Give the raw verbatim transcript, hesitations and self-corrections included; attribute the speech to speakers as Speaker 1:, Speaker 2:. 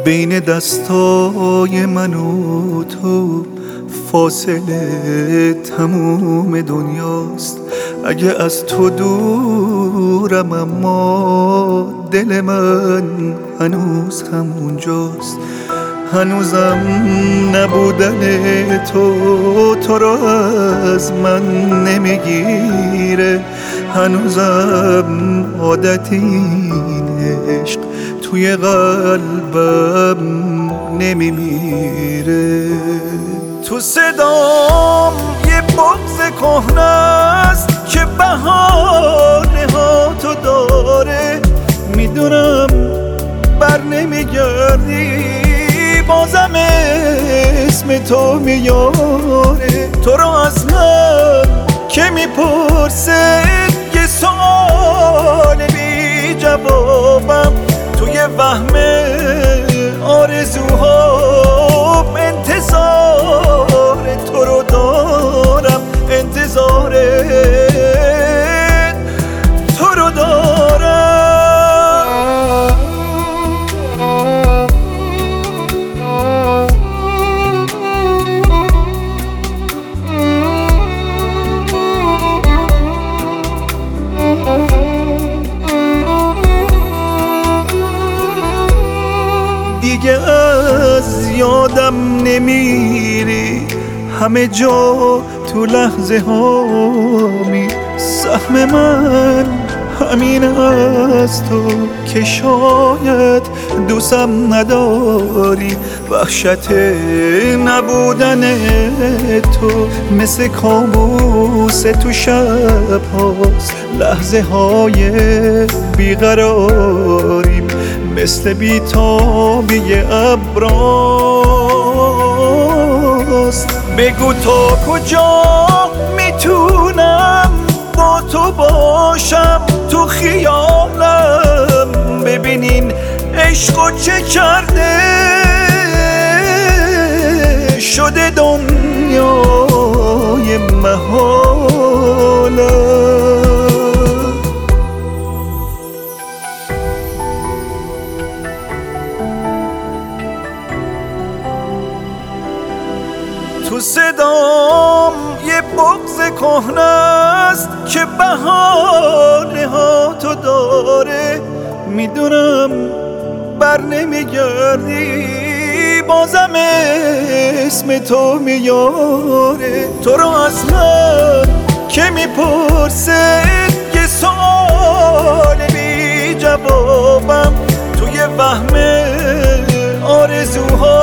Speaker 1: بین دستای من و تو فاصله تموم دنیاست. اگه از تو دورم اما دل من هنوز همونجاست. هنوزم نبودن تو تو را از من نمیگیره. هنوزم عادت این عشق توی قلبم نمیمیره. تو صدام یه بغض کهنه است که بهانه ها تو داره. میدونم بر نمیگردی بازم اسم تو میاره. تو رو از من که میپرسه یه سوال بی جوابم. توی وهم آرزوهام انتظار تو رو دارم. انتظار تو رو دارم. دیگه از یادم نمیری همه جا تو لحظه هامی. سهم من همین از تو که شاید دوستم نداری. وحشت نبودن تو مثل کابوس تو شب هاست. لحظه های بیقراریم مثل بیتابی ابراست. بگو تا کجا میتونم با تو باشم تو خیالم. ببینین عشقو چه کرده شده دنیای محالم. تو صدام یه بغض کهنه است که بهانه ها تو داره. میدونم بر نمیگردی بازم اسم تو میاره. تو رو از من که میپرسه یه سوال بی جوابم. توی وهم آرزوها